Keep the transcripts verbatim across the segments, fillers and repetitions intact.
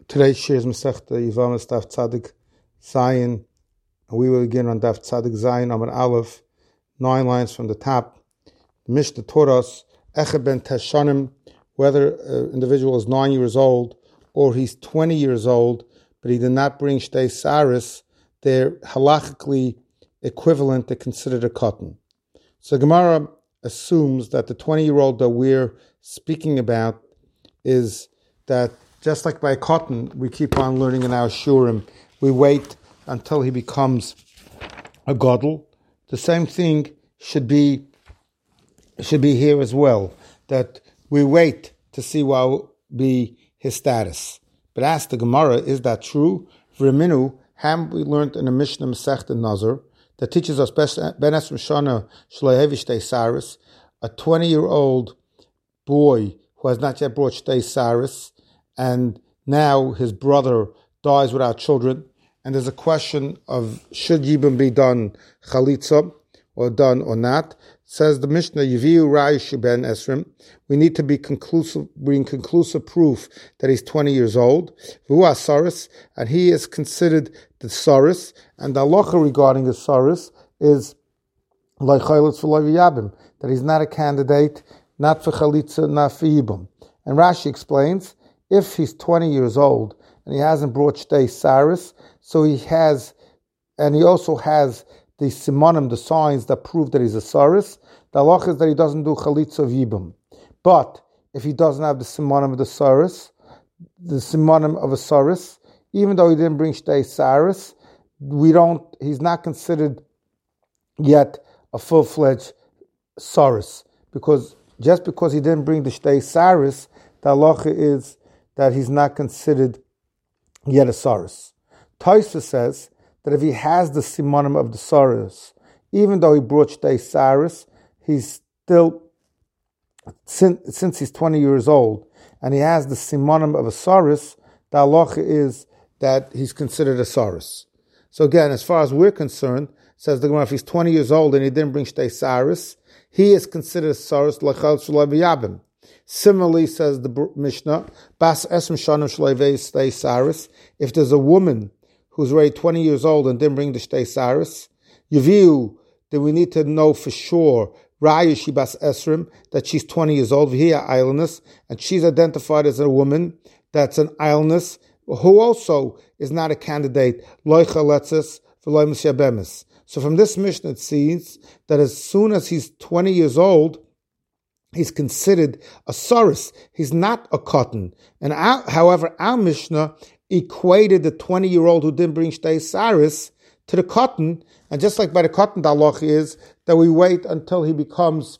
Today's shir is Masechta Yevamos Daf Tzadik Zayin, and we will begin on Daf Tzadik Zayin Amud Aleph, nine lines from the top. The Mishnah taught us Echad ben Teshanim, whether an individual is nine years old or he's twenty years old, but he did not bring Shtei Saris, they're halachically equivalent, they're considered a cotton. So Gemara assumes that the twenty-year-old that we're speaking about is that just like by cotton, we keep on learning in our shurim, we wait until he becomes a gadol. The same thing should be should be here as well, that we wait to see what will be his status. But ask the Gemara, is that true? V'riminu, ham we learned in a Mishnah Masechta Nazar that teaches us ben esrim shana shelo hevi shtei saris, a twenty-year-old boy who has not yet brought shtei saris, and now his brother dies without children, and there's a question of should Yibum be done chalitza or done or not. Says the Mishnah, Yeviu Rayish ben Esrim, we need to be conclusive, bring conclusive proof that he's twenty years old. V'hu asaris, and he is considered the saris, and the halacha regarding the saris is loichayletz v'loiviyabim, that he's not a candidate, not for chalitza, not for Yibum. And Rashi explains, if he's twenty years old and he hasn't brought shtei saris, so he has, and he also has the simonim, the signs that prove that he's a saris, the halach is that he doesn't do chalitza of yibum. But if he doesn't have the simonim of the saris, the simonim of a saris, even though he didn't bring shtei saris, we don't. He's not considered yet a full-fledged saris, because just because he didn't bring the shtei saris, the halacha is that he's not considered yet a saris. Tosfos says that if he has the simonim of the saris, even though he brought shtei saris, he's still, since, since he's twenty years old, and he has the simonim of a saris, the halacha is that he's considered a saris. So again, as far as we're concerned, says the Gemara, if he's twenty years old and he didn't bring shtei saris, he is considered a saris l'chal shulay b'yabim. Similarly, says the Mishnah, Bas Esrim Shanim Shlevei Shtei Saris, if there's a woman who's already twenty years old and didn't bring the Shtei Saris, Yaviu, then we need to know for sure, Rayishi Bas Esrim, that she's twenty years old, V'hiya Islandess, and she's identified as a woman that's an Islandess, who also is not a candidate, Loi Chaletzes, V'loi Misyabemis. So from this Mishnah, it seems that as soon as he's twenty years old, he's considered a saris. He's not a cotton. And our, however, our Mishnah equated the twenty-year-old who didn't bring shtei saris to the cotton. And just like by the cotton, the halach is that we wait until he becomes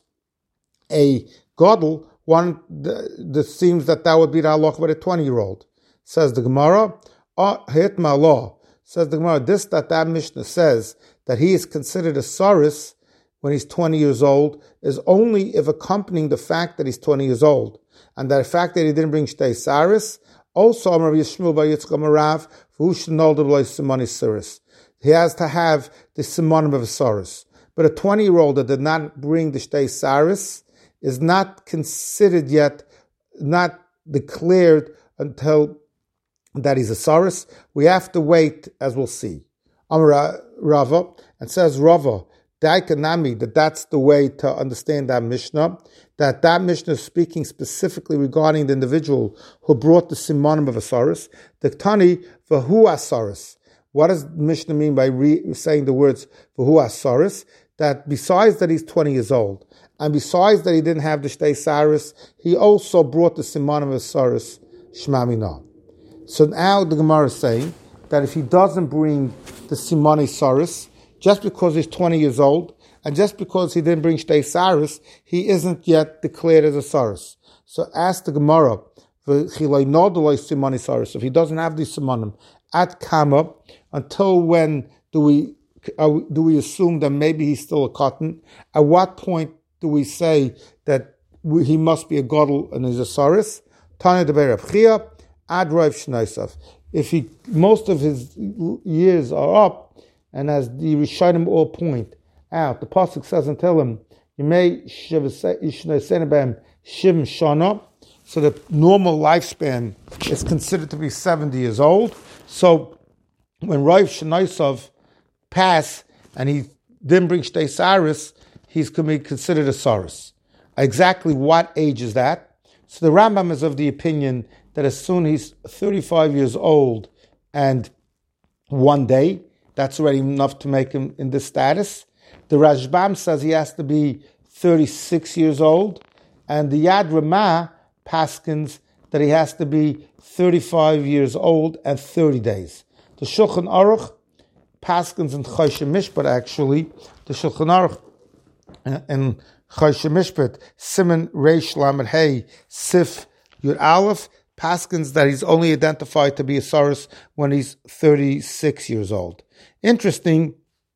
a gadol. One, that seems that that would be the halach by the twenty-year-old. Says the Gemara, hit my law. Says the Gemara, this that that Mishnah says that he is considered a saris when he's twenty years old is only if accompanying the fact that he's twenty years old. And that the fact that he didn't bring shtei saris, also Rabbi Yishmael bar Yitzchak Marav, who should know the simoni saris. He has to have the simonim of a saris. But a twenty-year-old that did not bring the shtei saris is not considered yet, not declared until that he's a saris. We have to wait, as we'll see. Amar Rava, and says Rava, Daikanami, that that's the way to understand that Mishnah, that that Mishnah is speaking specifically regarding the individual who brought the simonim of a saris. The Tani, v'hu asaris. What does Mishnah mean by re- saying the words v'hu asaris? That besides that he's twenty years old, and besides that he didn't have the shtei saris, he also brought the simonim of a saris, shma mina. So now the Gemara is saying that if he doesn't bring the simoni saris, just because he's twenty years old, and just because he didn't bring shtei saris, he isn't yet declared as a saris. So ask the Gemara, if he doesn't have these simonim, at kama, until when do we uh, do we assume that maybe he's still a cotton? At what point do we say that we, he must be a gadol and he's a saris? Tanya de Rav Chia, ad Rav Shneisav. If he most of his years are up, and as the Rishonim all point out, the pasuk says and tell him, "You may shivim shana." So the normal lifespan is considered to be seventy years old. So when Rav Shnaisov passed and he didn't bring Shtei Saris, he's going to be considered a Saris. Exactly what age is that? So the Rambam is of the opinion that as soon as he's thirty-five years old and one day, that's already enough to make him in this status. The Rashbam says he has to be thirty-six years old, and the Yad Ramah paskins that he has to be thirty-five years old and thirty days. The Shulchan Aruch paskins in Choshe Mishpat, actually, the Shulchan Aruch in Choshe Mishpat, Siman Reish Lamed Hey Sif Yud Aleph, paskins that he's only identified to be a Saris when he's thirty-six years old. Interesting,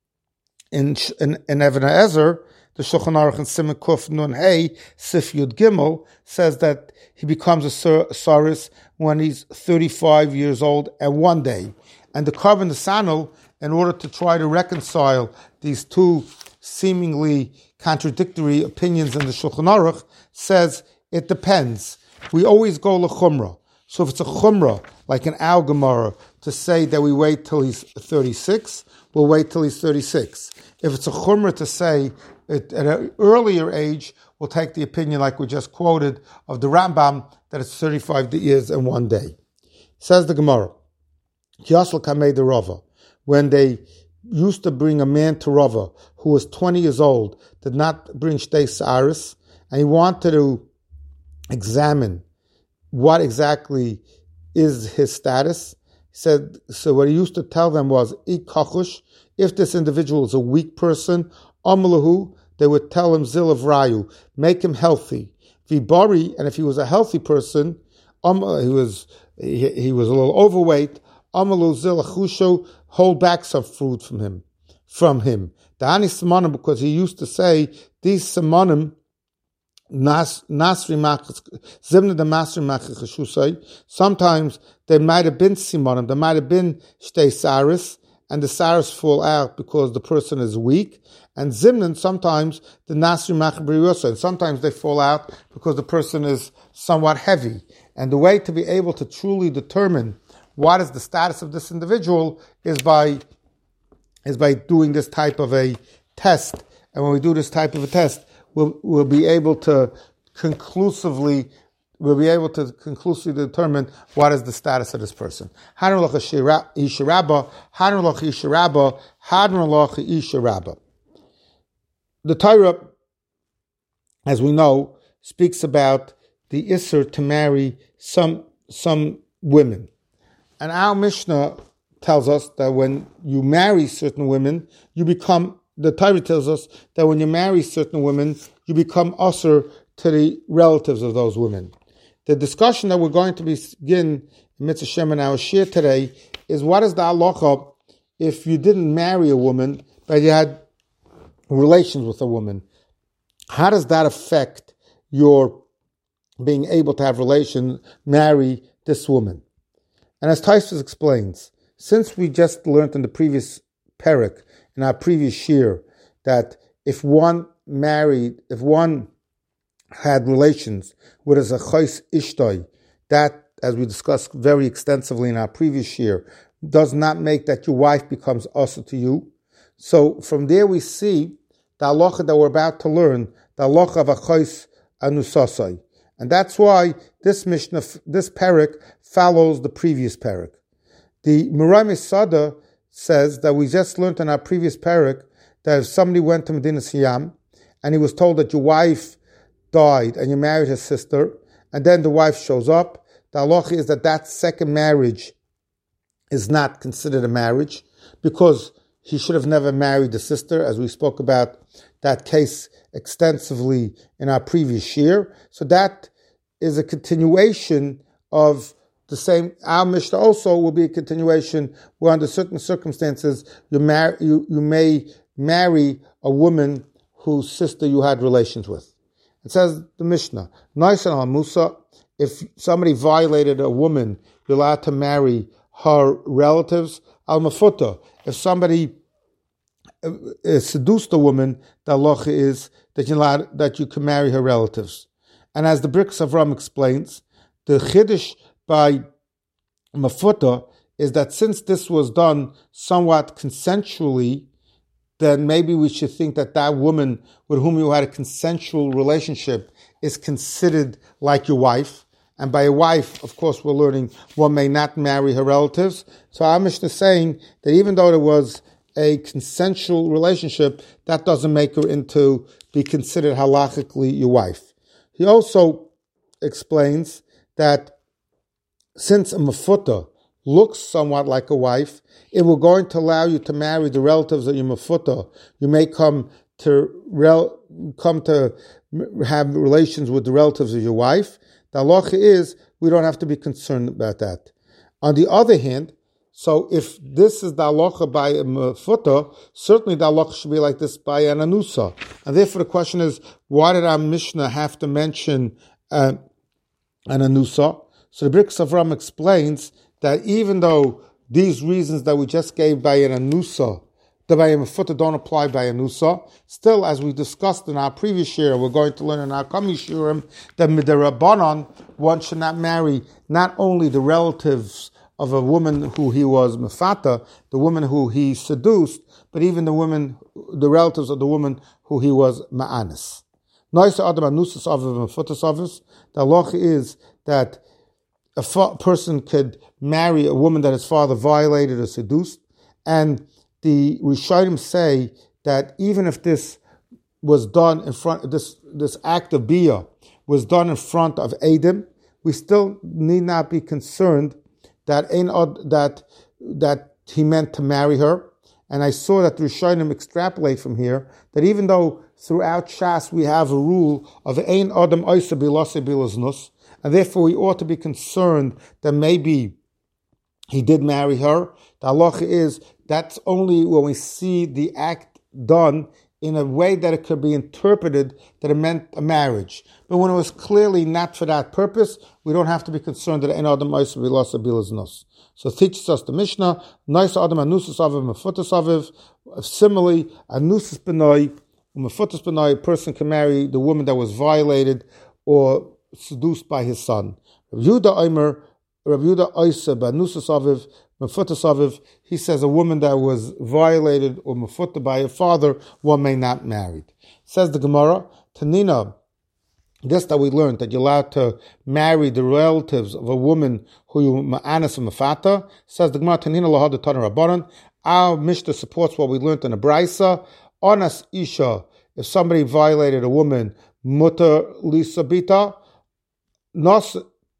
in in, in Even HaEzer, the Shulchan Aruch in Siman Kuf Nun Hey Sif Yud Gimel says that he becomes a Saris when he's thirty-five years old and one day. And the Karban Sanel, in order to try to reconcile these two seemingly contradictory opinions in the Shulchan Aruch, says it depends. We always go l'chumrah. So if it's a chumrah, like an Al Gemara, to say that we wait till he's thirty-six, we'll wait till he's thirty-six. If it's a chumrah to say it, at an earlier age, we'll take the opinion like we just quoted of the Rambam, that it's thirty-five years and one day. Says the Gemara, Yasel Kamei de Rava, when they used to bring a man to Rava who was twenty years old, did not bring Shtei Saris, and he wanted to examine what exactly is his status. He said, so what he used to tell them was, Ikachush, if this individual is a weak person, Amalahu, they would tell him Zil of Rayu, make him healthy. Vibari, and if he was a healthy person, um, he was he, he was a little overweight, Amalu Zil Achusho, hold back some food from him. From him. The Ani Simonim, because he used to say, these Simonim, Nasri Machas, Zimna the Masri Machas, sometimes there might have been Simonim, there might have been Shtei Saris, and the Saris fall out because the person is weak. And Zimnan, sometimes the Nasri Machas, and sometimes they fall out because the person is somewhat heavy. And the way to be able to truly determine what is the status of this individual is by is by doing this type of a test. And when we do this type of a test, we'll we'll be able to conclusively we'll be able to conclusively determine what is the status of this person. Hanrulach Isharabba, Hanrulach Isharabba, Hanrulach Isharabba. The Torah, as we know, speaks about the Isser to marry some some women. And our Mishnah tells us that when you marry certain women, you become, the Torah tells us that when you marry certain women, you become usher to the relatives of those women. The discussion that we're going to begin in Mitzvah Shem and our Shir today is what is the halacha if you didn't marry a woman, but you had relations with a woman. How does that affect your being able to have relations, marry this woman? And as Taisvus explains, since we just learned in the previous parak, in our previous year, that if one married, if one had relations with a zachos ishtoi, that, as we discussed very extensively in our previous year, does not make that your wife becomes also to you. So from there we see the halacha that we're about to learn, the halacha of achos anusasai. And that's why this Mishnah, this parak, follows the previous parak. The Muraim Sada says that we just learned in our previous parak that if somebody went to Medina Siyam and he was told that your wife died and you married his sister, and then the wife shows up, the halacha is that that second marriage is not considered a marriage because he should have never married the sister, as we spoke about that case extensively in our previous year. So that is a continuation of the same. Our Mishnah also will be a continuation where under certain circumstances you, mar- you, you may marry a woman whose sister you had relations with. It says the Mishnah, Naisan al Musa, if somebody violated a woman, you're allowed to marry her relatives. Al Mafuta, if somebody uh, seduced a woman, the halacha is that, you're allowed, that you can marry her relatives. And as the Bricks of Ram explains, The chiddush by Mafuta is that since this was done somewhat consensually, then maybe we should think that that woman with whom you had a consensual relationship is considered like your wife. And by a wife, of course, we're learning one may not marry her relatives. So our Mishnah is saying that even though there was a consensual relationship, that doesn't make her into be considered halachically your wife. He also explains that since a mafuta looks somewhat like a wife, if we're going to allow you to marry the relatives of your mafuta, you may come to rel- come to have relations with the relatives of your wife. The halacha is we don't have to be concerned about that. On the other hand, so if this is the halacha by a mafuta, certainly the halacha should be like this by an anusa. And therefore the question is, why did our Mishnah have to mention uh, an anusa? So the Birkas Avram explains that even though these reasons that we just gave by an anusa, the by a mafuta don't apply by anusa, still, as we discussed in our previous year, we're going to learn in our coming shiurim that midirabanan, one should not marry not only the relatives of a woman who he was mefata, the woman who he seduced, but even the women, the relatives of the woman who he was ma'anis. Noisa adam anusas aviv mefutas aviv. The halacha is that a fa- person could marry a woman that his father violated or seduced, and the Rishonim say that even if this was done in front, this this act of bia was done in front of Adam, we still need not be concerned that ein od, that that he meant to marry her. And I saw that the Rishonim extrapolate from here that even though throughout Shas we have a rule of ein adam oisa bilase bilaznus, and therefore we ought to be concerned that maybe he did marry her, the halacha is that's only when we see the act done in a way that it could be interpreted that it meant a marriage. But when it was clearly not for that purpose, we don't have to be concerned that ein adam oisa bilase bilaznus. So it teaches us the Mishnah, Nois adam anusas aviv mefutas aviv. Similarly, anusas benoi, mefutas benoi, a person can marry the woman that was violated or seduced by his son. Rav Yehuda Omer, Rav Yehuda Oisa banusas aviv mefutas aviv. He says a woman that was violated or mefuta by her father, one may not marry. Says the Gemara, Tanina. This that we learned, that you're allowed to marry the relatives of a woman who you ma'anas and mafata. Says the Gemara, Tanina lahad the Tana Rabbanan. Our Mishnah supports what we learned in the Braisa. Onas isha, if somebody violated a woman, mutar lisabita, nos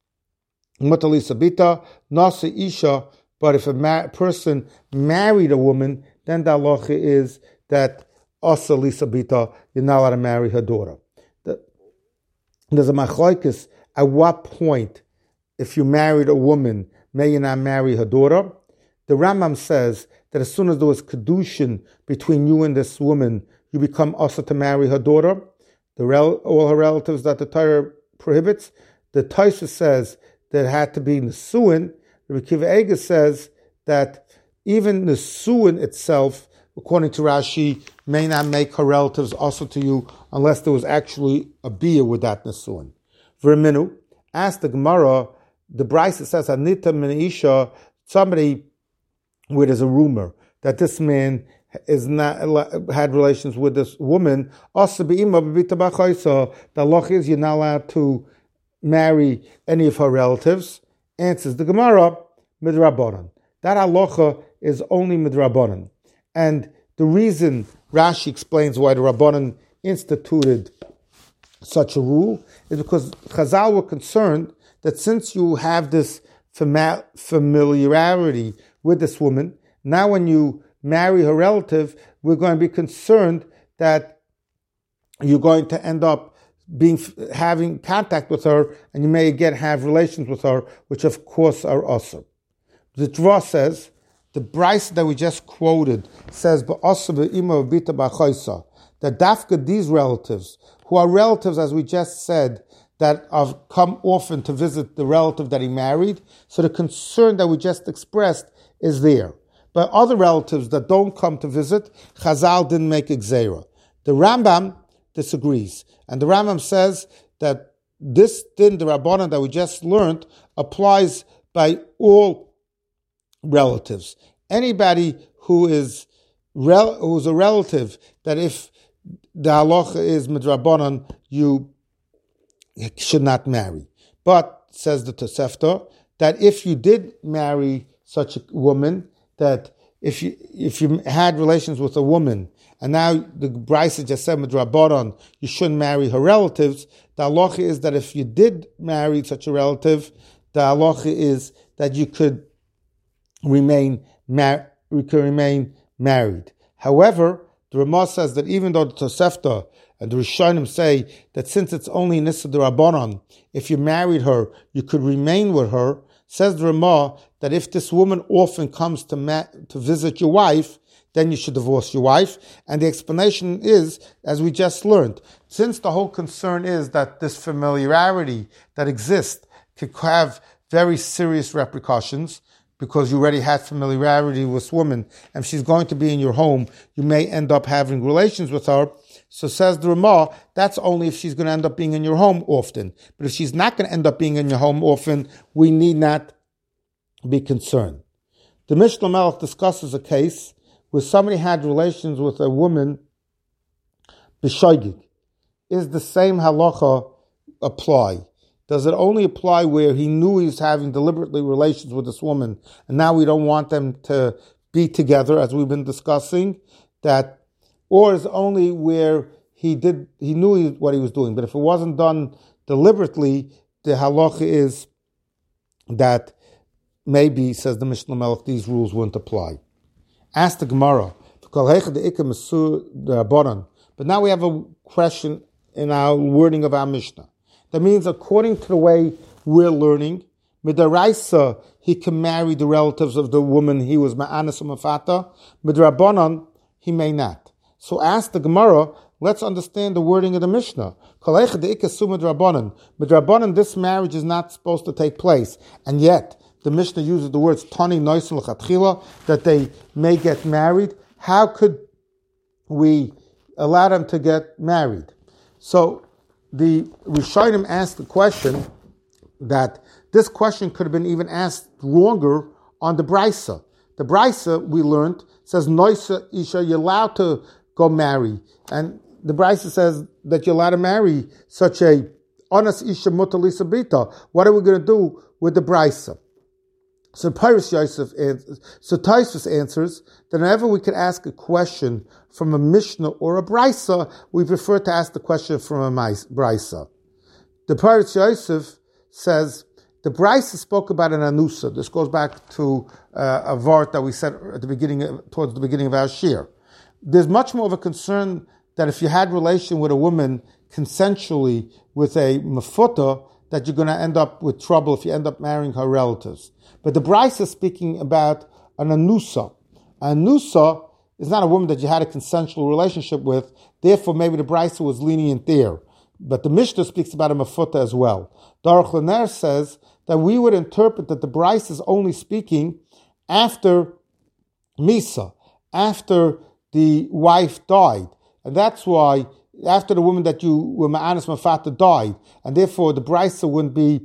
mutar lisabita, nos isha. But if a ma- person married a woman, then the halacha is that asa lisabita, you're not allowed to marry her daughter. There's a machlokes at what point, if you married a woman, may you not marry her daughter? The Rambam says that as soon as there was kedushin between you and this woman, you become also to marry her daughter, the rel- all her relatives that the Torah prohibits. The Taisa says that it had to be nesuin. The Rebbe Akiva Eiger says that even nesuin itself, according to Rashi, may not make her relatives also to you unless there was actually a bia with that nesuin. V'reminu, ask the Gemara, the Braisa says, Anita min isha, somebody where there's a rumor that this man is not had relations with this woman, also be'ima b'bita b'chaysa, the halacha is you're not allowed to marry any of her relatives. Answers the Gemara, midrabanan. That halacha is only midrabanan. And the reason Rashi explains why the Rabbanan instituted such a rule is because Chazal were concerned that since you have this familiarity with this woman, now when you marry her relative, we're going to be concerned that you're going to end up being having contact with her, and you may again have relations with her, which of course are awesome. The Torah says, the Braisa that we just quoted says, that dafka these relatives, who are relatives, as we just said, that have come often to visit the relative that he married, so the concern that we just expressed is there. But other relatives that don't come to visit, Chazal didn't make a gzeira. The Rambam disagrees. And the Rambam says that this din, the Rabbanan that we just learned, applies by all relatives. Anybody who is rel- who's a relative, that if the halacha is midrabanan, you should not marry. But, says the Tosefta, that if you did marry such a woman, that if you if you had relations with a woman, and now the Brisa just said midrabanan, you shouldn't marry her relatives, the halacha is that if you did marry such a relative, the halacha is that you could remain mar- you could remain married. However, the Ramah says that even though the Tosefta and the Rishonim say that since it's only Nissa D'Rabbanan, if you married her, you could remain with her, says the Ramah that if this woman often comes to ma- to visit your wife, then you should divorce your wife. And the explanation is, as we just learned, since the whole concern is that this familiarity that exists could have very serious repercussions, because you already had familiarity with this woman, and if she's going to be in your home, you may end up having relations with her. So says the Ramah, that's only if she's going to end up being in your home often. But if she's not going to end up being in your home often, we need not be concerned. The Mishnah Melech discusses a case where somebody had relations with a woman, b'shoigig. Is the same halacha apply? Does it only apply where he knew he was having deliberately relations with this woman, and now we don't want them to be together, as we've been discussing? That, or is it only where he did he knew he, what he was doing, but if it wasn't done deliberately, the halacha is that maybe, says the Mishnah Melech, these rules wouldn't apply. Ask the Gemara, but now we have a question in our wording of our Mishnah. That means, according to the way we're learning, midaraisa, he can marry the relatives of the woman he was ma'anas or mafata. Midrabanan, he may not. So ask the Gemara, let's understand the wording of the Mishnah. Midrabanan, this marriage is not supposed to take place. And yet, the Mishnah uses the words tani noisen l'chatchila, that they may get married. How could we allow them to get married? So, the Rishonim asked the question that this question could have been even asked wronger on the Brisa. The Brisa, we learned, says, Noisa Isha, you're allowed to go marry. And the Brisa says that you're allowed to marry such a Onas Isha Mutalisa Bita. What are we going to do with the Brisa? So Pyrus Yosef answers, so Taisus answers that whenever we could ask a question from a Mishnah or a Brisa, we prefer to ask the question from a Brisa. The Pyrus Yosef says the Brisa spoke about an anusa. This goes back to uh, a vart that we said at the beginning, of, towards the beginning of our shir. There's much more of a concern that if you had relation with a woman consensually with a mafuta, that you're going to end up with trouble if you end up marrying her relatives. But the Brisa is speaking about an anusa. An anusa is not a woman that you had a consensual relationship with, therefore maybe the Brisa was lenient there. But the Mishnah speaks about a mafuta as well. Daruch Lener says that we would interpret that the Brisa is only speaking after Misa, after the wife died. And that's why after the woman that you were ma'anas mafata died, and therefore the Brisa wouldn't be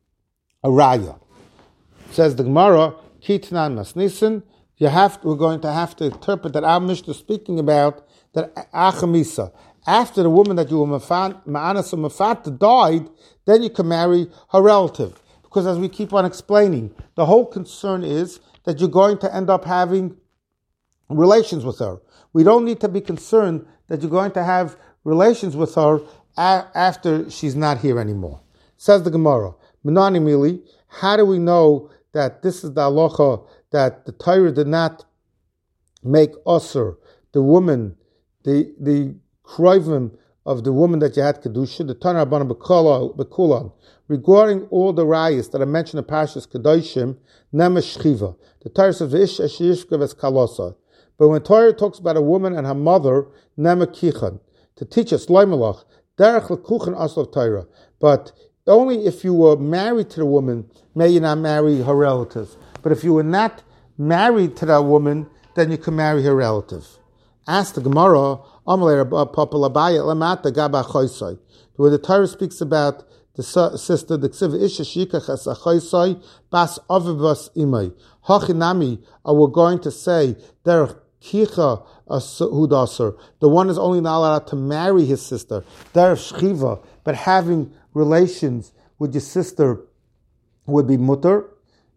a raya. Says the Gemara, Kitnan Masnisin, you have to, we're going to have to interpret that our Mishnah is speaking about that Achamisa. After the woman that you were ma'anas mafata died, then you can marry her relative. Because as we keep on explaining, the whole concern is that you're going to end up having relations with her. We don't need to be concerned that you're going to have relations with her a- after she's not here anymore. Says the Gemara, Menani Mili, how do we know that this is the halacha that the Torah did not make usher, the woman, the the kroivim of the woman that you had kedusha, the Tana Rabbanan Bekulan, regarding all the rayas that I mentioned in Parshas Kedoshim, Nemesh Shiva. The Torah says Ish Eshishkev es Kalosa. But when Torah talks about a woman and her mother, Nemekichan, to teach us Loimelach, Derech Lekuchen Aslav Torah. But only if you were married to the woman may you not marry her relative. But if you were not married to that woman, then you can marry her relative. Ask the Gemara, where the Torah speaks about the sister, the ksiv isha shikach es achaisai bas avivas imay. Hachinami, we're going to say, derech kicha hudaser. The one is only not allowed to marry his sister. Derech shchiva, but having relations with your sister would be mutter.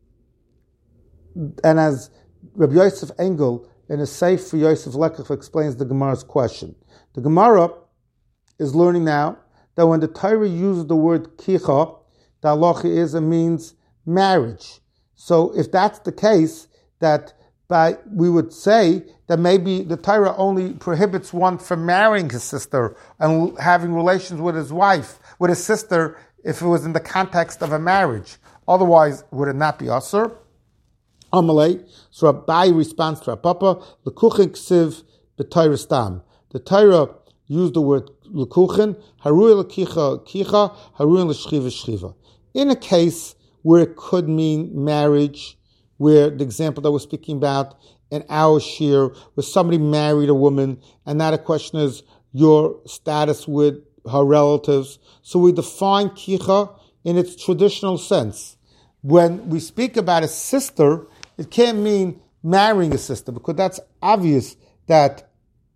And as Rabbi Yosef Engel in a Seif for Yosef Lekach explains the Gemara's question. The Gemara is learning now that when the Torah uses the word kicha, the halacha is it means marriage. So if that's the case, that by we would say that maybe the Torah only prohibits one from marrying his sister and having relations with his wife, with his sister, if it was in the context of a marriage. Otherwise, would it not be asur? Amalei. So Rabbi responds to Papa, Lekuchen ksiv b'Torah stam. The Torah used the word lekuchen, haruy lekicha kicha, haruy l'shchiva shchiva. In a case where it could mean marriage, where the example that we're speaking about in our shir, where somebody married a woman, and now the question is your status with her relatives. So we define kicha in its traditional sense. When we speak about a sister, it can't mean marrying a sister, because that's obvious that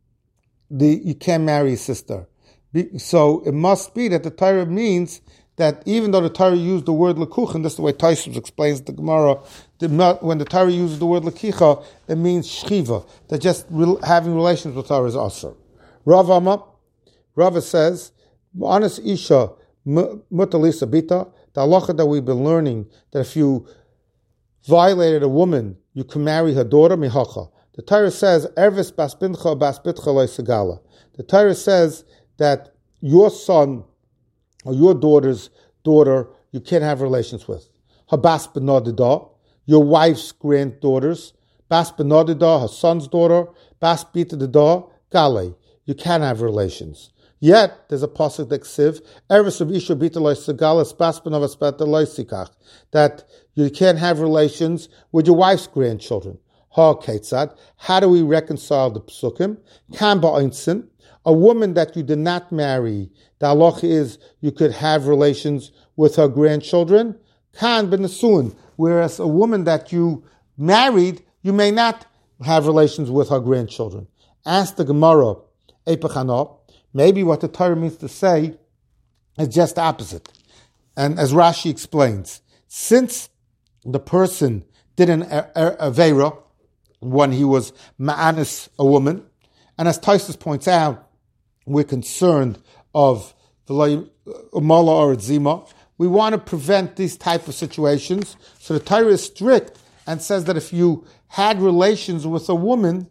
the you can't marry a sister. So it must be that the Torah means that even though the Torah used the word lekuchen, this is the way Tosfos explains the Gemara, the, when the Torah uses the word lekicha, it means shchiva, that just re, having relations with her is asur. Rav Amma, Rava says, Anas Isha mutalisa bita, the halacha that we've been learning, that if you violated a woman, you can marry her daughter, mihacha. The Torah says, Ervis bas bincha bas bitcha lo segala. The Torah says that your son or your daughter's daughter, you can't have relations with. Her bas benodida, your wife's granddaughters, bas benodida, her son's daughter, bas bita dida, gale. You can't have relations. Yet, there's a pasuk that ksiv, Ervis of isha bita lo segala, bas benovas beta lo sikach, that you can't have relations with your wife's grandchildren. Ha ketzad. How do we reconcile the psukim? Kan ba'insin, a woman that you did not marry, the halacha is you could have relations with her grandchildren. Kan b'nesuin, whereas a woman that you married, you may not have relations with her grandchildren. Ask the Gemara, epechana, maybe what the Torah means to say is just the opposite. And as Rashi explains, since the person did an avera when he was ma'anis a woman, and as Tosfos points out, we're concerned of the umala or zima. We want to prevent these type of situations. So the Torah is strict and says that if you had relations with a woman,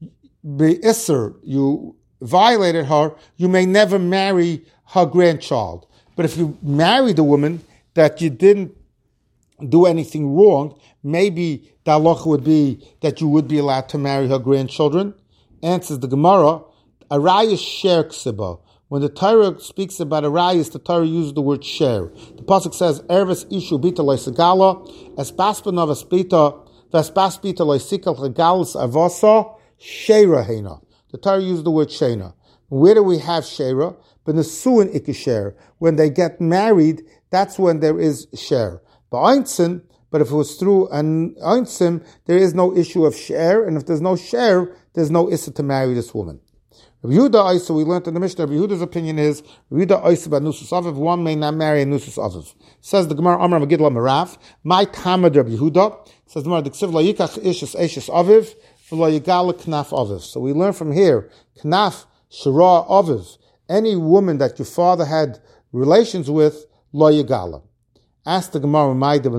be isser, you violated her, you may never marry her grandchild. But if you married a woman that you didn't do anything wrong, maybe the halacha would be that you would be allowed to marry her grandchildren. Answers the Gemara, arayis sher ksiba. When the Torah speaks about arayis, the Torah uses the word sher. The pasuk says, Ervis ishu bita loisagala, es baspanov espita, ves baspita loisikal regalis avasa, shera hena. The Torah uses the word shena. Where do we have shera? But nesuin ikisher. When they get married, that's when there is sher. Ba'einsin, but if it was through an einsim, there is no issue of share, and if there's no share, there's no issa to marry this woman. Rabbi Yehuda Isa, we learned in the Mishnah, Rabbi Yehuda's opinion is, Rabbi Yehuda Isa about Nusus Aviv, one may not marry a Nusus Aviv. Says the Gemara, Amar Megidlah Merav, my Tamad Rabbi Yehuda, says the Gemara, Diksiv la yikach ishis eishis Aviv, v'la yigala knaf Aviv. So we learn from here, knaf shara Aviv, any woman that your father had relations with, la yigala. Ask the Gemara,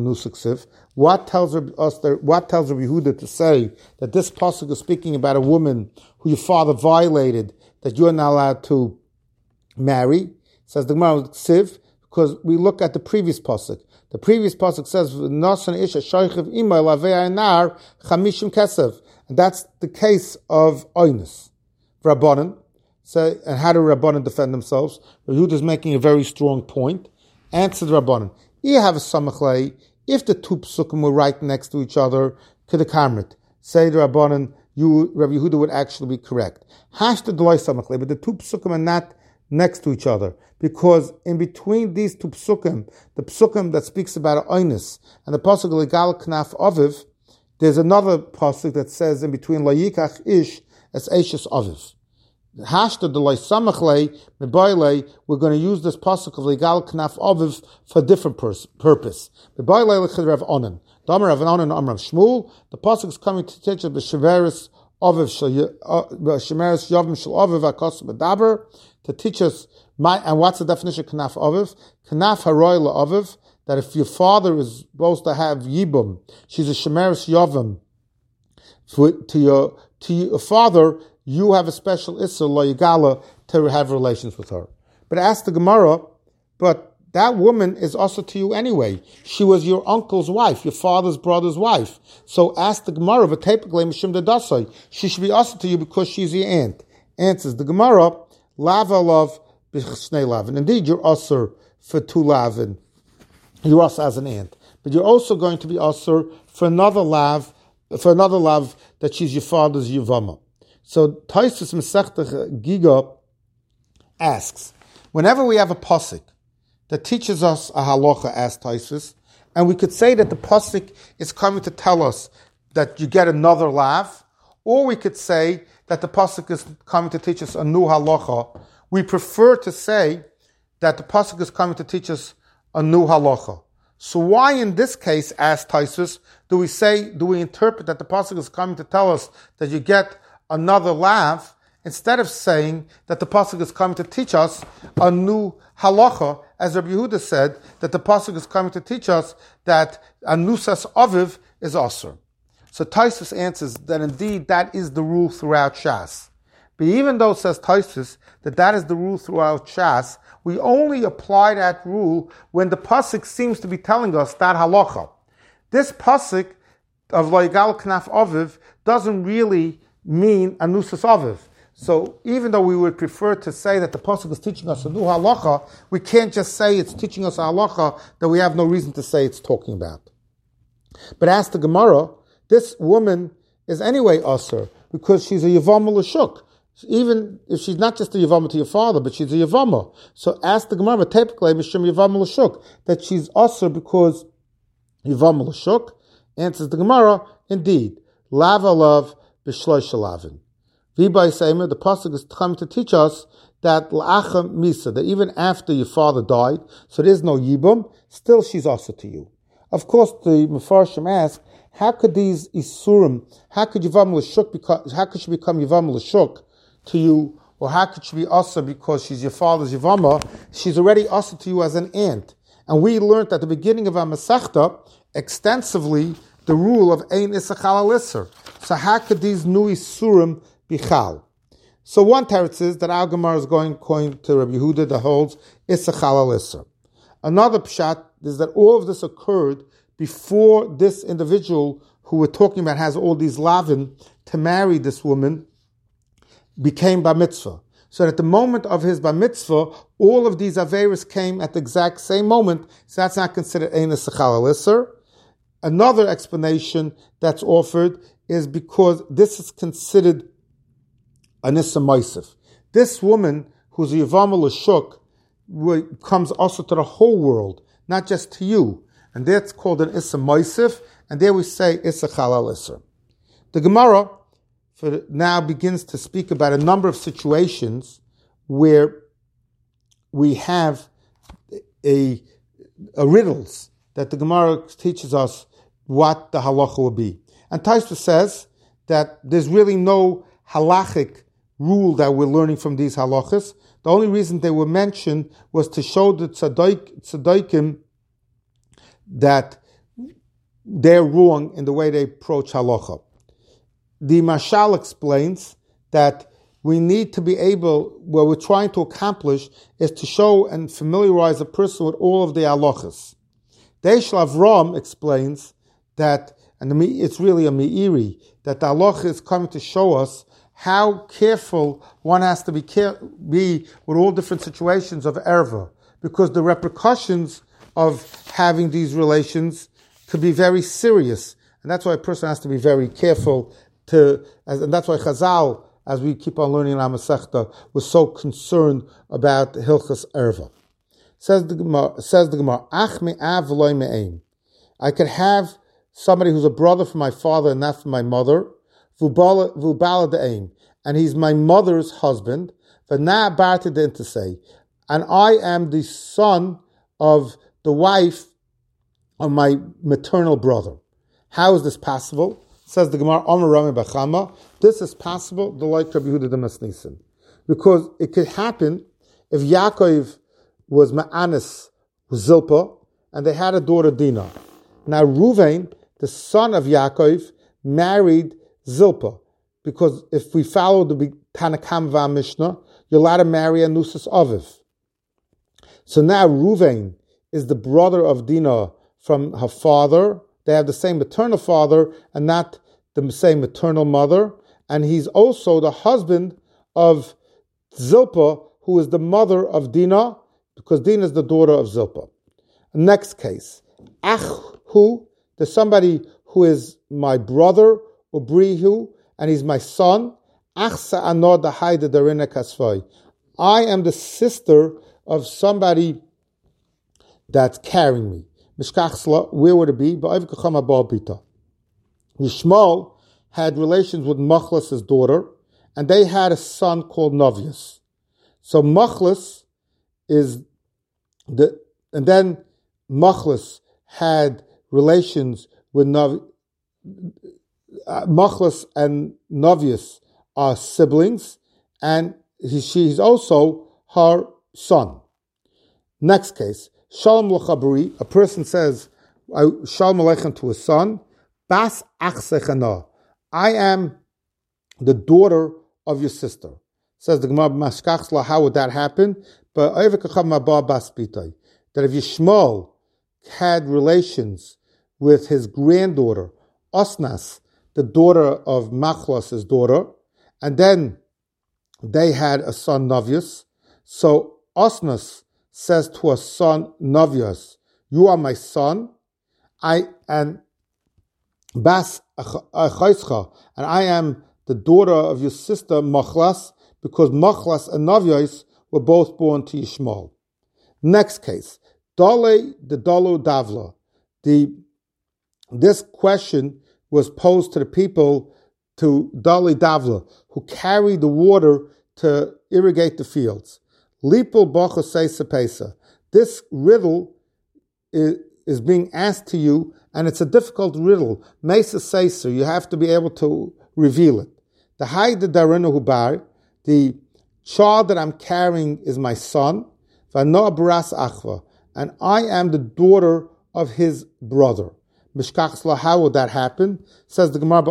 what tells us that, what tells Rabbi Yehuda to say that this pasuk is speaking about a woman who your father violated, that you're not allowed to marry? Says the Gemara, because we look at the previous pasuk. The previous pasuk says, "Nasan isha shaychiv ima lavei anar chamishim kesev," and that's the case of oinus. Rabbanan say, and how do Rabbanan defend themselves? Rabbi Yehuda is making a very strong point. Answer the Rabbanan. You have a samachlei. If the two psukim were right next to each other, to the kamrit, say the Rabbanan, you Rabbi Yehuda would actually be correct. Hashta delay samachlei, but the two psukim are not next to each other. Because in between these two psukim, the psukim that speaks about Oinus and the pasuk Legal Knaf Aviv, there's another pasuk that says in between Layikach Ish as Eishes Aviv. Hashta delay samachle mebayle. We're going to use this pasuk of Legal Knaf Aviv for a different pers- purpose. Mebayle lechid Rav Onan. Damer Rav Onan Amrav Shmuel. The pasuk is coming to teach us b'sheveris Aviv b'sheveris Yavim Shel Aviv Akos B'daber, to teach us my and what's the definition of Knaf Aviv? Knaf Haroy LaAviv, that if your father is supposed to have Yibum, she's a shemeris Yavim to your to your father. You have a special Issa Lo Yigala to have relations with her. But ask the Gemara, but that woman is also to you anyway. She was your uncle's wife, your father's brother's wife. So ask the Gemara, v'tepikle mishum dedasai. She should be also to you because she's your aunt. Answers the Gemara, lava love b'chnei lavin. Indeed, you're also for two lavin. You're also as an aunt. But you're also going to be also for another lav, for another lav that she's your father's yivama. So Taisus Masechta Giga asks, whenever we have a pasuk that teaches us a halacha, as Taisus, and we could say that the pasuk is coming to tell us that you get another lav, or we could say that the pasuk is coming to teach us a new halacha. We prefer to say that the pasuk is coming to teach us a new halacha. So why in this case, as Taisus, do we say, do we interpret that the pasuk is coming to tell us that you get another lav, instead of saying that the pasuk is coming to teach us a new halacha, as Rabbi Yehuda said, that the pasuk is coming to teach us that anusas aviv is asur. So Taisus answers that indeed that is the rule throughout Shas. But even though, says Taisus, that that is the rule throughout Shas, we only apply that rule when the pasuk seems to be telling us that halacha. This pasuk of Lo Yigal Knaf Aviv doesn't really mean anusas aviv. So even though we would prefer to say that the pasuk is teaching us a new halacha, we can't just say it's teaching us a halacha that we have no reason to say it's talking about. But ask the Gemara, this woman is anyway asur because she's a yavama l'shuk. Even if she's not just a yavama to your father, but she's a yavama. So ask the Gemara, typically mishum yavama l'shuk, that she's asur because yavama l'shuk. Answers the Gemara, indeed, lava love b'shloisha lavin. V'bay Seimer, the pasuk is coming to teach us that la'achem misa, that even after your father died, so there is no yibum, still she's also to you. Of course, the Mefarshim ask, how could these isurim, how could Yivam l'shuk become, how could she become Yivam l'shuk to you, or how could she be also because she's your father's Yivama? She's already also to you as an aunt. And we learned at the beginning of our Masechta extensively the rule of Ein Issachal Alisser. So how could these new Isurim be Chal? So one teretz is that our Gemara is going, going to Rabbi Yehuda that holds Issachal Alisser. Another pshat is that all of this occurred before this individual who we're talking about has all these lavin to marry this woman became bar mitzvah. So at the moment of his bar mitzvah, all of these averis came at the exact same moment, so that's not considered Ein Issachal Alisser. Another explanation that's offered is because this is considered an Issa Moisef. This woman, who's a Yavama L'Shuk, comes also to the whole world, not just to you. And that's called an Issa Moisef, and there we say Issa Chalal Issa. The Gemara for now begins to speak about a number of situations where we have a, a riddles that the Gemara teaches us what the halacha will be. And Taisva says that there's really no halachic rule that we're learning from these halachas. The only reason they were mentioned was to show the tzaddikim that they're wrong in the way they approach halacha. The Mashal explains that we need to be able, what we're trying to accomplish is to show and familiarize a person with all of the halachas. The Eish Avram explains that, and it's really a meiri, that the halacha is coming to show us how careful one has to be, care, be with all different situations of erva, because the repercussions of having these relations could be very serious, and that's why a person has to be very careful to, and that's why Chazal as we keep on learning in our Masechta, was so concerned about Hilchas Erva. Says the Gemara, says the Gemara, Ach me'av v'loy me'eim. I could have somebody who's a brother for my father and not for my mother, v'ubala de'eim, and he's my mother's husband, v'na barti den to say, and I am the son of the wife of my maternal brother. How is this possible? Says the Gemara, Omer Rami Bachama, this is possible, the like Rabbi Yehuda Demas Nisan. Because it could happen if Yaakov was Ma'anis Zilpah, and they had a daughter Dinah. Now Ruvain, the son of Yaakov, married Zilpah, because if we follow the Tanakam Va Mishnah, you're allowed to marry a Nusas Aviv. So now Ruvain is the brother of Dinah from her father. They have the same maternal father and not the same maternal mother. And he's also the husband of Zilpah, who is the mother of Dinah, because Dinah is the daughter of Zilpah. Next case. Achhu, there's somebody who is my brother, Ubrihu, and he's my son. Achsa anod haida darina kasvai. I am the sister of somebody that's carrying me. Mishkachsla, where would it be? Yishmael had relations with Machlas' daughter, and they had a son called Novius. So Machlas is the, and then Machlas had relations with Novius. Uh, Machlas and Novius are siblings, and he, she's also her son. Next case, Shalom L'chabri, a person says, Shalom Aleichem to his son, Bas Achsechana, I am the daughter of your sister. Says the Gemara, Mashkachsla, how would that happen? But that if Yishmael had relations with his granddaughter, Osnas, the daughter of Machlas' daughter, and then they had a son, Novius. So Osnas says to her son, Novius, you are my son, I and Bas Achaischa, and I am the daughter of your sister, Machlas, because Machlas and Novius were both born to Yishmael. Next case, Dole the Dolo Davla. The this question was posed to the people, to Dali Davla, who carried the water to irrigate the fields. Lipul Bocha Seisa Pesa. This riddle is, is being asked to you, and it's a difficult riddle. Mesa Seisa, you have to be able to reveal it. The Haida Darina Hubar, the child that I'm carrying is my son, Vanoa Baras Achva, and I am the daughter of his brother. Mishkachsla, how would that happen? Says the Gemara,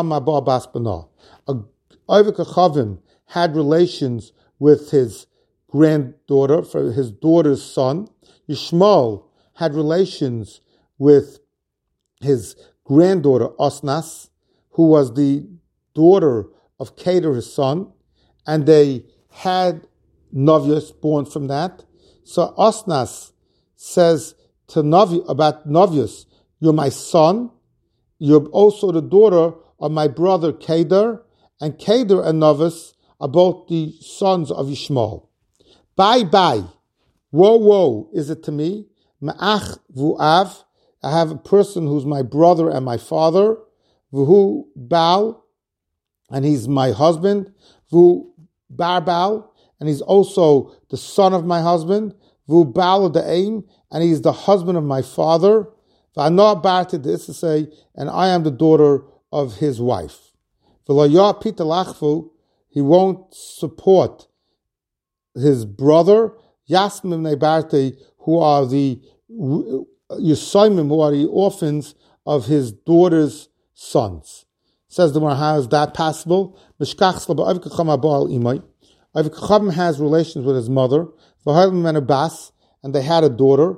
Oivik had relations with his granddaughter, for his daughter's son. Yishmael had relations with his granddaughter, Osnas, who was the daughter of Kedar, his son, and they had Novius born from that. So Osnas says to Novi, about Novius, you're my son, you're also the daughter of my brother Kedar, and Kedar and Novius are both the sons of Yishmael. Bye bye. Woe, woe, is it to me? Ma'ach vu'av, I have a person who's my brother and my father, vuhu Baal, and he's my husband, vu bar Baal, and he's also the son of my husband, vu Baal de'eim, and he's the husband of my father, v'anah barti, this to say, and I am the daughter of his wife. V'lo pita lachvu, he won't support his brother, Yasmim Nebarti, who are the Yisoimim, who are the orphans of his daughter's sons. Says the one, how is that possible? Avikacham has relations with his mother, and they had a daughter.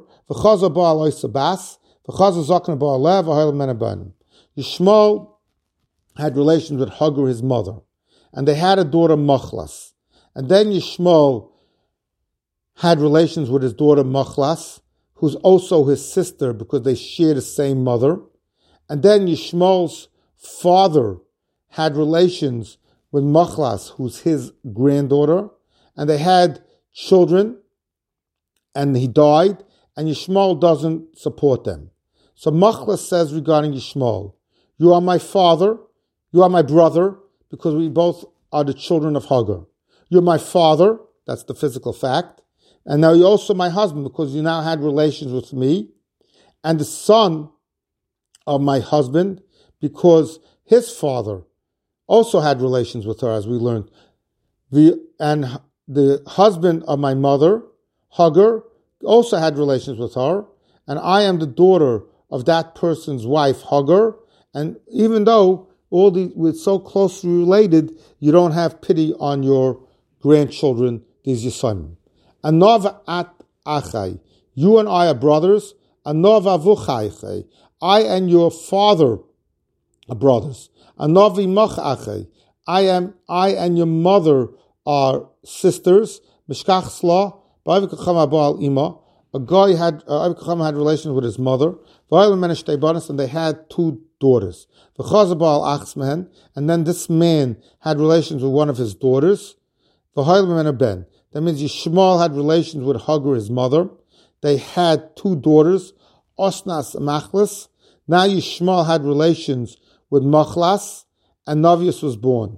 Yishmael had relations with Hagar, his mother, and they had a daughter, Machlas. And then Yishmael had relations with his daughter Machlas, who's also his sister because they share the same mother. And then Yishmael's father had relations with Machlas, who's his granddaughter, and they had children, and he died, and Yishmael doesn't support them. So Machlas says regarding Yishmael, you are my father, you are my brother, because we both are the children of Hagar. You're my father, that's the physical fact, and now you're also my husband, because you now had relations with me, and the son of my husband, because his father also had relations with her, as we learned. The, and the husband of my mother, Hagar, also had relations with her, and I am the daughter of that person's wife, Hagar, and even though all the, we're so closely related, you don't have pity on your grandchildren, these Yisonim. Anov at achai, you and I are brothers. Anov avuchai, I and your father are brothers. Anov imach achai, I am, I and your mother are sisters. Mishkach sla, ba'avikacham abal ima. A guy had, uh, had relations with his mother, and they had two daughters. And then this man had relations with one of his daughters. That means Yishmael had relations with Hagar, his mother. They had two daughters, Osnas and Machlas. Now Yishmael had relations with Machlas, and Navius was born.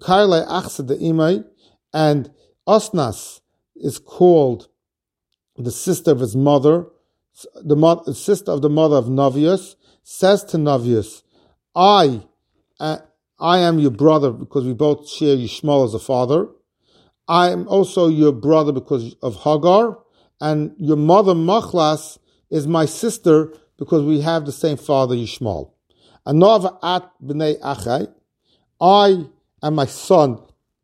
And Osnas is called the sister of his mother, the, mo- the sister of the mother of Navius, says to Navius, I, uh, I am your brother because we both share Yishmael as a father. I am also your brother because of Hagar, and your mother Machlas is my sister because we have the same father Yishmael. Anov at b'nei achai, I and my son,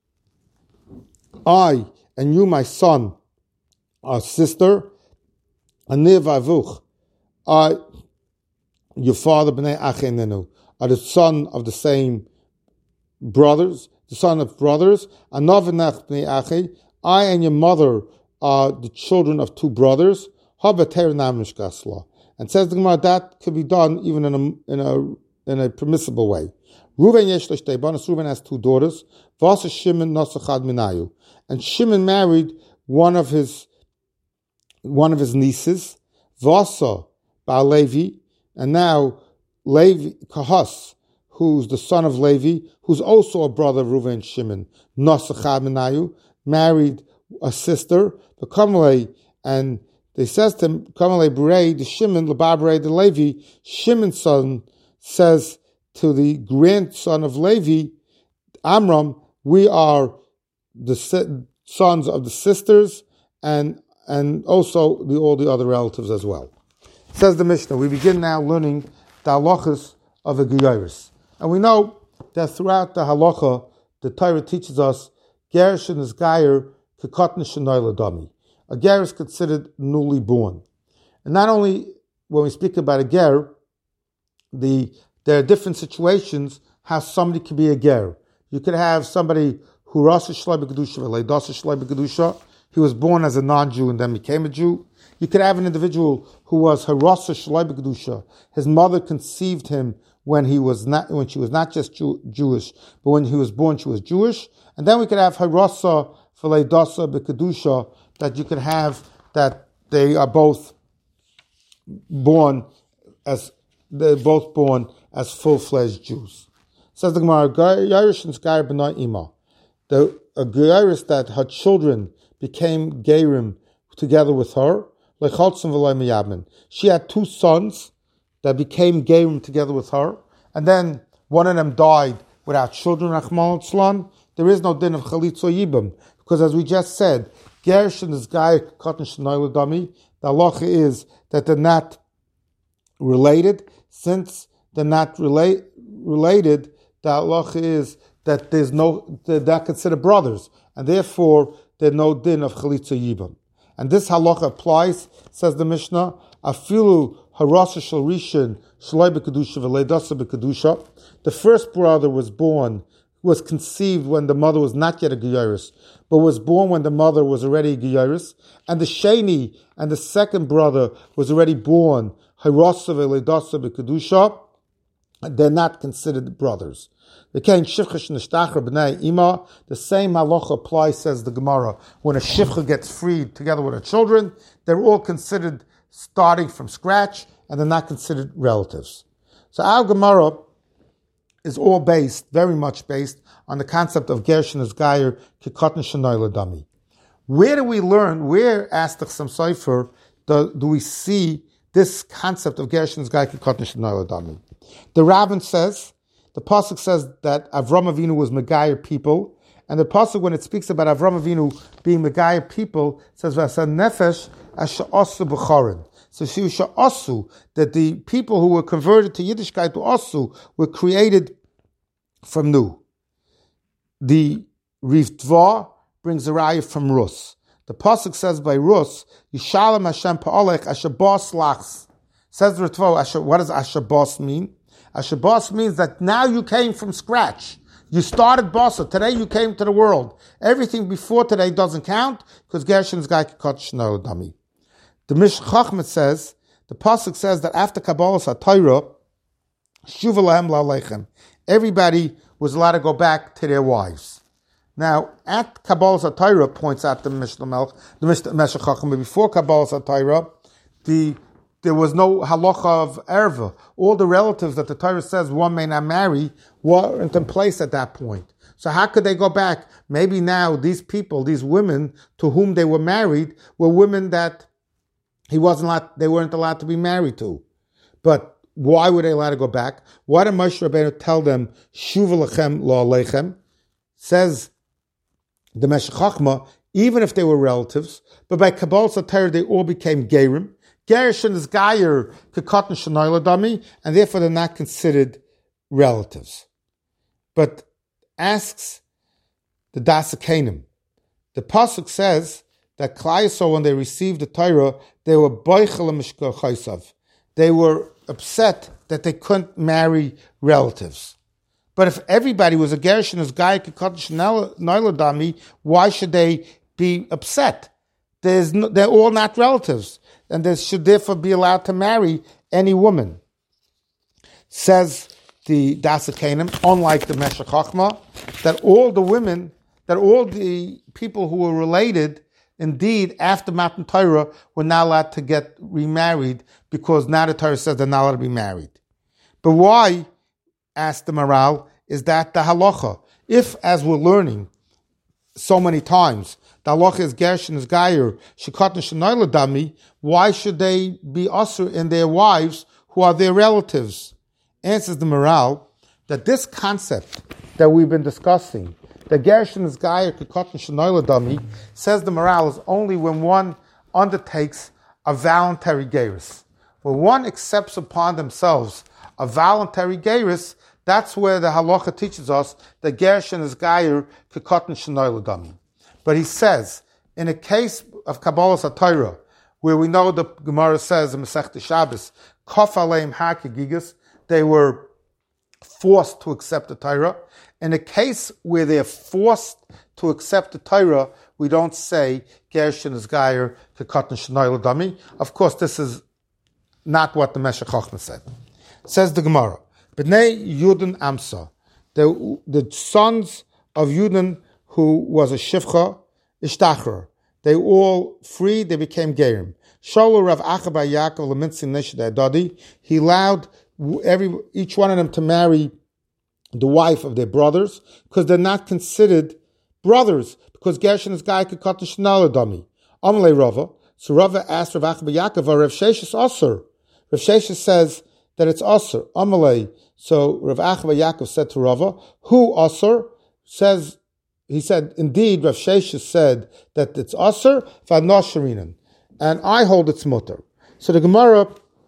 I and you, my son, our sister, Aniv Avuch, are your father, Bnei Achenenu, are the son of the same brothers, the son of brothers. Anavinach Bnei Ache, I and your mother are the children of two brothers. Habater Namish Gasla, and says the Gemara that could be done even in a in a in a permissible way. Reuven yesh lo shtei banos. Reuven has two daughters. Vasa Shimon nosachad minayu, and Shimon married one of his. one of his nieces, Vasa Baal Levi, and now Levi Kahas, who's the son of Levi, who's also a brother of Reuven and Shimon, Nosachad Menayu, married a sister, the Kamalei, and they says to him, Kamalei Berei, the Shimon, Lababerei, the Levi, Shimon's son says to the grandson of Levi, Amram, we are the sons of the sisters, and and also the, all the other relatives as well. Says the Mishnah, we begin now learning the halachas of a Geiris. And we know that throughout the halacha, the Torah teaches us, Gershon is Geir, Kekotn Shenoy Ladami. A Ger is considered newly born. And not only when we speak about a Ger, the, there are different situations how somebody could be a Ger. You could have somebody who Rasa Shlai B'Kedusha, Leidasa Shlai B'Kedusha, he was born as a non-Jew and then became a Jew. You could have an individual who was Harasa Shlai B'Kedusha. His mother conceived him when he was not, when she was not just Jew, Jewish, but when he was born, she was Jewish. And then we could have Harasa V'Leidasa B'Kedusha, that you could have that they are both born as they're both born as full-fledged Jews. Says the Gemara, Yairish and Skar B'nai Ima. The a Geiris that her children became Geirim together with her. She had two sons that became Geirim together with her, and then one of them died without children. There is no din of Chalitzo Yibam, because as we just said, Gershon is Gai Katan Shenoy Ladami. The halacha is that they're not related. Since they're not relate, related, the halacha is that there's no, they're not considered brothers, and therefore there's no din of Chalitza Yibam. And this halacha applies, says the Mishnah, Afilu Harasa Shel Rishon Shlai B'Kedusha V'Leidasa B'Kedusha. The first brother was born, was conceived when the mother was not yet a Geiris, but was born when the mother was already a Geiris. And the Sheni, and the second brother, was already born, Harasa V'Leidasa B'Kedusha. they're not considered brothers. The same halacha applies, says the Gemara. When a shivcha gets freed together with her children, they're all considered starting from scratch, and they're not considered relatives. So our Gemara is all based, very much based, on the concept of Gershon as Gayer Kikotin Shenoy Ladami. Where do we learn, where, asked the Chassam Sofer, do, do we see this concept of Gershon as Gayer Kikotin Shenoy Ladami? The Rabbin says, the Pasuk says that Avram Avinu was Megayer people, and the Pasuk, when it speaks about Avram Avinu being Megayer people, says, V'asa nefesh asher osu b'chorin. So Shusha Osu, that the people who were converted to Yiddishkeit to Osu were created from new. The Rivdva brings a raya from Rus. The Pasuk says by Rus, Yishalem Hashem Pa'olech Asher Bos Lachs. Says the Ritva, Asher, what does Asher Bos mean? Asher Bos means that now you came from scratch. You started Bosa. Today you came to the world. Everything before today doesn't count because Gershon's guy Kikot Shno Dami. The Mishna Chachma says, the Pasuk says that after Kabbalas HaTorah, Shuva Lahem La'aleichem, everybody was allowed to go back to their wives. Now, at Kabbalas HaTorah, points out the Mishnah Melch, the Mishna Chachma, before Kabbalas HaTorah, the there was no halacha of erva. All the relatives that the Torah says one may not marry weren't in place at that point. So how could they go back? Maybe now these people, these women to whom they were married, were women that he wasn't allowed, they weren't allowed to be married to. But why were they allowed to go back? Why did Moshe Rabbeinu tell them, Shuva lechem lo aleichem? Says the Meshech Chachma, even if they were relatives, but by Kabbalas HaTorah they all became gerim. Gershon is Gayer Kikotin Shenoy Ladami, and therefore they're not considered relatives. But asks the Das HaKenim, the Pasuk says that Klal Yisrael, when they received the Torah, they were boichel mishkar chaysav. They were upset that they couldn't marry relatives. But if everybody was a Gershon as Gayer Kikotin Shenoy Ladami, why should they be upset? There's no, they're all not relatives, and they should therefore be allowed to marry any woman. Says the Das HaKenim, unlike the Meshech Chachma, that all the women, that all the people who were related, indeed, after Matan Torah, were not allowed to get remarried, because now the Torah says they're not allowed to be married. But why, asked the Maral, is that the halacha? If, as we're learning so many times, the halacha is Gershon is Gayer, Shekatan Shenoy Ladami, why should they be usher in their wives who are their relatives? Answers the Maral that this concept that we've been discussing, that Gershon is Gayer, Shekatan Shenoy Ladami, says the Maral, is only when one undertakes a voluntary gerus. When one accepts upon themselves a voluntary gerus, that's where the halacha teaches us that Gershon is Gayer, Shekatan Shenoy Ladami. But he says, in a case of Kabbalas HaTorah, where we know the Gemara says in Masechta Shabbos, Kof aleim hakegigas, they were forced to accept the Torah. In a case where they're forced to accept the Torah, we don't say Gershon is Gayer Kikotin Shenoy Ladami. Of course, this is not what the Meshech Chachma said. Says the Gemara, B'nei Yudin Amsa, the, the sons of Yudin, who was a shivcha, ishtachar. They all freed, they became gerim. Sholo Rav Acha bar Yaakov l'mitzin neshad adadi. He allowed every each one of them to marry the wife of their brothers, because they're not considered brothers, because Gershon is Gayer Kikotin Shenoy Ladami. Amalei Rava. So Rava asked Rav Acha bar Yaakov, Rav Sheshes Osir. Rav Sheshes says that it's Osir. Amalei. So Rav Acha bar Yaakov said to Rava, who Osir? Says, he said, indeed, Rav Sheshes said that it's Osir, V'anosharinan, and I hold it's mutter. So the Gemara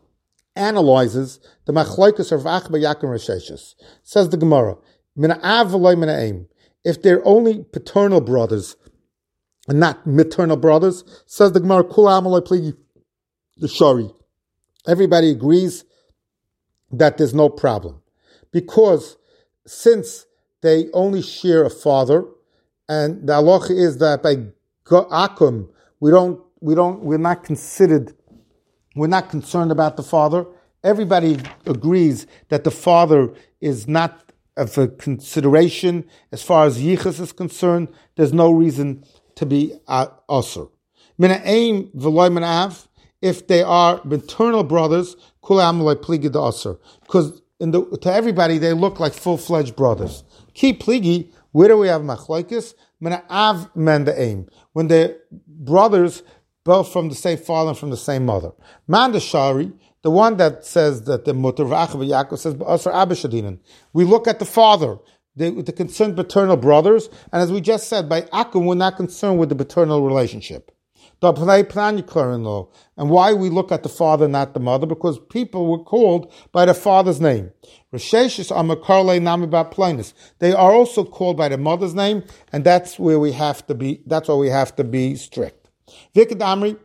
analyzes the machlokes of Rav Acha bar Yaakov and Rav Sheshes. Says the Gemara, Mina av v'lo mina aim. If they're only paternal brothers and not maternal brothers, says the Gemara, Kul amalei pligi the shari. Everybody agrees that there's no problem, because since they only share a father, and the halacha is that by akum we don't we don't we're not considered we're not concerned about the father everybody agrees that the father is not of a consideration as far as yichus is concerned, there's no reason to be uh, usher. Mina aim v'loy min av, if they are maternal brothers, kulam loy pligi the usher, because in the, to everybody they look like full-fledged brothers. Ki pligi, where do we have machlokes? Mina av men the aim, when they're brothers both from the same father and from the same mother. Man the shari, the one that says that the mutter v'achav Yaakov says usher abba shadinan. We look at the father, the, the concerned paternal brothers, and as we just said, by Akum we're not concerned with the paternal relationship. And why we look at the father, not the mother? Because people were called by the father's name. They are also called by the mother's name, and that's where we have to be. That's why we have to be strict. Vikad Amri,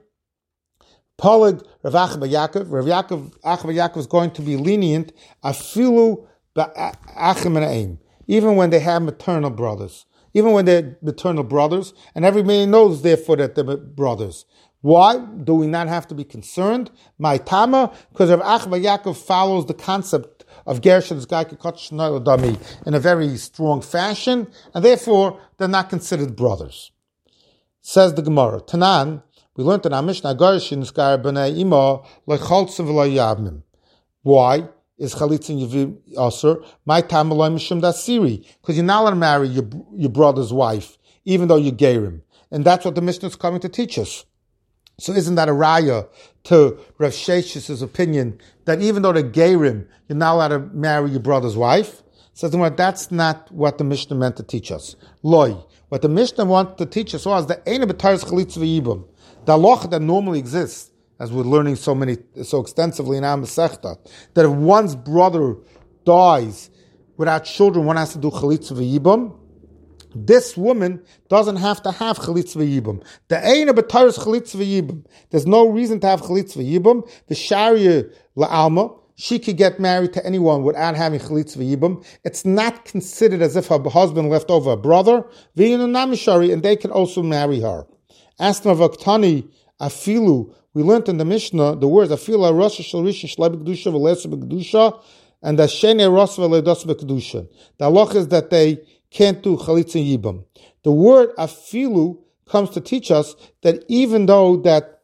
Polig Rav Achba Yaakov. Rav Yaakov Achba Yaakov is going to be lenient. Afilu ba'achim and aim, even when they have maternal brothers. Even when they're maternal brothers, and everybody knows, therefore, that they're brothers. Why do we not have to be concerned? My tama, because Rav Achba Yaakov follows the concept of Gershon's Dami in a very strong fashion, and therefore they're not considered brothers. Says the Gemara, Tanan, we learned in our Mishnah, Gershon Skar B'nai Ima Lecholtzav Yavmim. Why is Chalitzin Yavim Aser? My time Eloy Mishum Dasiri, because you're not allowed to marry your your brother's wife, even though you gay him, and that's what the Mishnah is coming to teach us. So isn't that a raya to Rav Shesh's opinion that even though they're gay him, you're not allowed to marry your brother's wife? Says the Gemara, that's not what the Mishnah meant to teach us. Loi, what the Mishnah wanted to teach us was the Eina B'Taris Chalitz V'Yibum, the halacha that normally exists, as we're learning so many, so extensively in our Masechta, that if one's brother dies without children, one has to do chalitz v'yibum. This woman doesn't have to have chalitz v'yibum. The eina b'taris chalitz v'yibum. There's no reason to have chalitz v'yibum. The sharia la'alma, she could get married to anyone without having chalitz v'yibum. It's not considered as if her husband left over a brother. V'yinu namishari, and they can also marry her. Asma v'aktani afilu. We learned in the Mishnah the words Afila Rosh Shalish Shlai B'Kedusha V'Lesu B'Kedusha and the Shene Rosh V'Ledos B'Kedusha. The halach is that they can't do Chalitz and Yibam. The word Afilu comes to teach us that even though that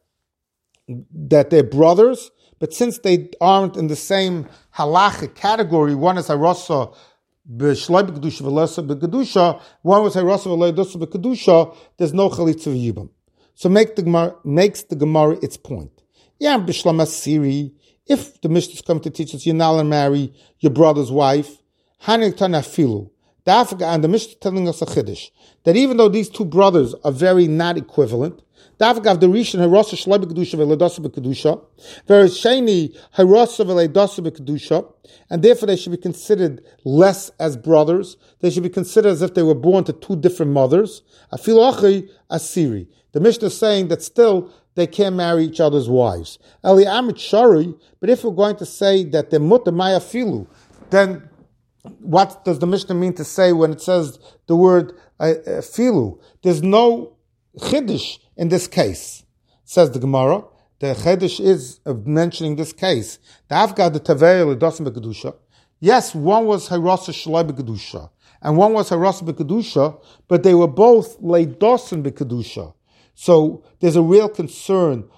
that they're brothers, but since they aren't in the same halachic category, one is Harosa B'Shlai B'Kedusha V'Lesu B'Kedusha, one was Harosa V'Ledos B'Kedusha, there's no Chalitz and Yibam. So make the Gemara, makes the Gemara its point. Yeah, B'Shlama Siri, if the Mishnah is coming to teach us you're not allowed to marry your brother's wife, Hanik Tanafilu. And the Mishnah is telling us a chiddush, that even though these two brothers are very not equivalent, Dafgav the Rishon Harosa Shlai B'Kedusha V'Ledosa B'Kedusha, whereas Sheni Harosa V'Ledosa B'Kedusha, and therefore they should be considered less as brothers. They should be considered as if they were born to two different mothers. Afilu Achi Asiri. The Mishnah is saying that still they can't marry each other's wives. Eli Amit Shari, but if we're going to say that they're mutter maya filu, then what does the Mishnah mean to say when it says the word uh, uh, filu? There's no chiddush in this case, says the Gemara. The chiddush is of mentioning this case. The Avgad the Tavei Ledosim B'Kedusha. Yes, one was Harosa Shlai B'Kedusha, and one was Harosa B'Kedusha, but they were both Leidosim B'Kedusha. So there's a real concern,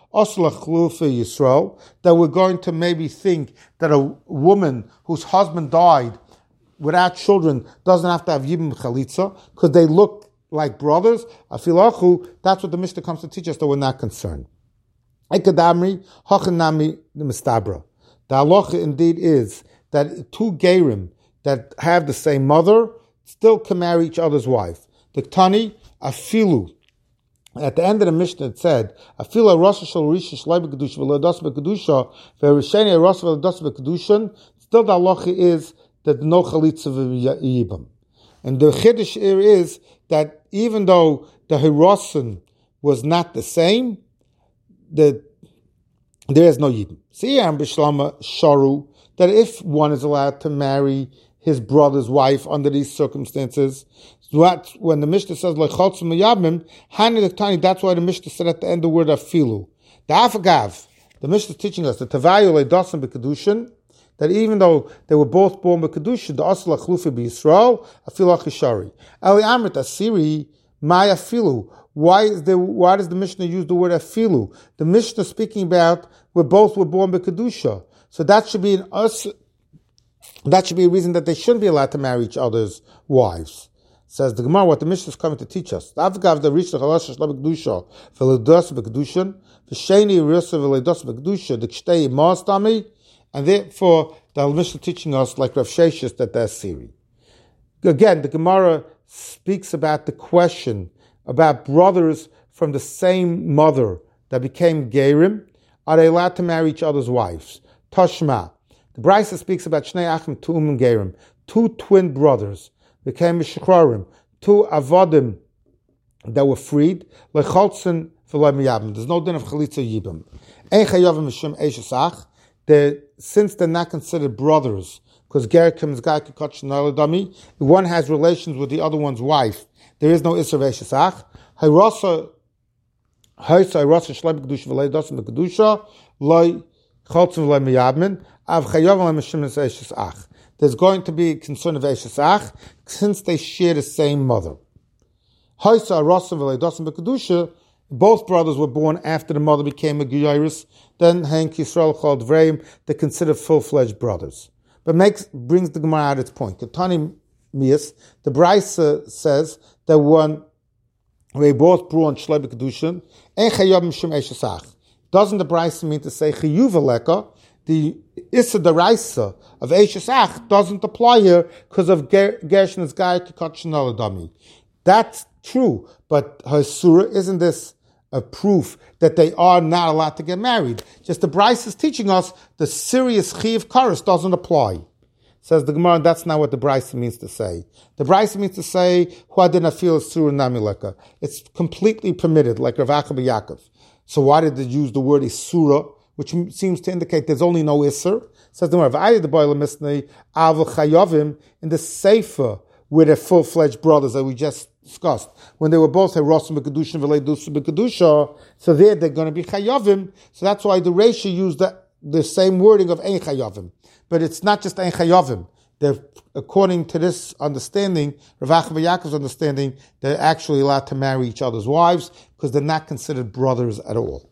Yisrael, that we're going to maybe think that a woman whose husband died without children doesn't have to have Yibum Chalitza because they look like brothers. Afilachu, that's what the Mishnah comes to teach us, that we're not concerned. Ekadamri, Hachanami, the Mistabra. The halacha indeed is that two Gerim that have the same mother still can marry each other's wife. The Tani, Afilu. At the end of the Mishnah, it said, "Afila Rosh Shalish Shlai B'Kedusha V'Ledos B'Kedusha V'Risheni Rosh V'Ledos B'Kedusha." Still, the halacha is that no chalitza v'yibam, and the chiddush here is that even though the hirosin was not the same, that there is no yibam. Siyam b'shlama sharu, that if one is allowed to marry his brother's wife under these circumstances, what, when the Mishnah says lecholtzim yabim, hani lektani, that's why the Mishnah said at the end the word afilu. The afagav, The Mishnah is teaching us that Tavayu Leidosim B'Kedushin, that even though they were both born B'Kedushin, the Asla Chlufi B'Yisrael, Afilu Achishari. Ali Amrit Asiri, Maya Filu. Why is the why does the Mishnah use the word Afilu? The Mishnah is speaking about where both were born B'Kedusha. So that should be an us. That should be a reason that they shouldn't be allowed to marry each other's wives. Says the Gemara, what the Mishnah is coming to teach us. Avgav the Rishon Chalash Shla B'Kedusha v'Leidos B'Kedushin v'Sheni Risa v'Leidos B'Kedusha D'Kshtei Ma'astami, and therefore the Mishnah is teaching us like Rav Sheshes that they're Siri. Again, the Gemara speaks about the question about brothers from the same mother that became Gerim. Are they allowed to marry each other's wives? Tashma. The Brisa speaks about Shnei Achim Tu'um and Gerim, two twin brothers became Mishkrarim, two Avodim that were freed, Lecholzen v'Lo Miyabim. There's no din of Chalitza Yibam. Ein Chayavim Mishum Eishesach. Since they're not considered brothers, because Gerikim is Gai Kikot Shnaladami, one has relations with the other one's wife, there is no Isser Eishesach. Hayrasa Haysa Hayrasa Shlem Kedusha v'Lei Dosim Kedusha Loi Cholzen v'Lo Miyabim. Av Chayavim Mishum Eishesach. There's going to be a concern of Eishesach since they share the same mother. Haisa Rossum v'Leidosim b'Kedusha. Both brothers were born after the mother became a Geiris. Then Hank Yisrael called Vreim. They're considered full-fledged brothers. But makes brings the Gemara at its point. Ketani Mias, the Brisa says that when they both born Shlei b'Kedushin, Ein Chayab Mishum Eishesach. Doesn't the Brisa mean to say Chiyuv Aleka? The Issa Daraisa of Eishesach doesn't apply here because of Gershon's Gai Kikot. That's true, but her surah, isn't this a proof that they are not allowed to get married? Just the Bryce is teaching us the serious Chiv Karas doesn't apply. Says the Gemara, that's not what the Bryce means to say. The Bryce means to say, Hu adina fil surah namileka. It's completely permitted, like Rav Acha Yaakov. So why did they use the word Isura, which seems to indicate there's only no Isser? Says the Gemara, in the Sefer, where they're full-fledged brothers that we just discussed, when they were both Rossum b'Kedusha and V'Leidos b'Kedusha, so there they're going to be Chayavim. So that's why the Reisha used the, the same wording of Ein Chayavim. But it's not just Ein Chayavim. They're, according to this understanding, Rav Acha Yaakov's understanding, they're actually allowed to marry each other's wives because they're not considered brothers at all.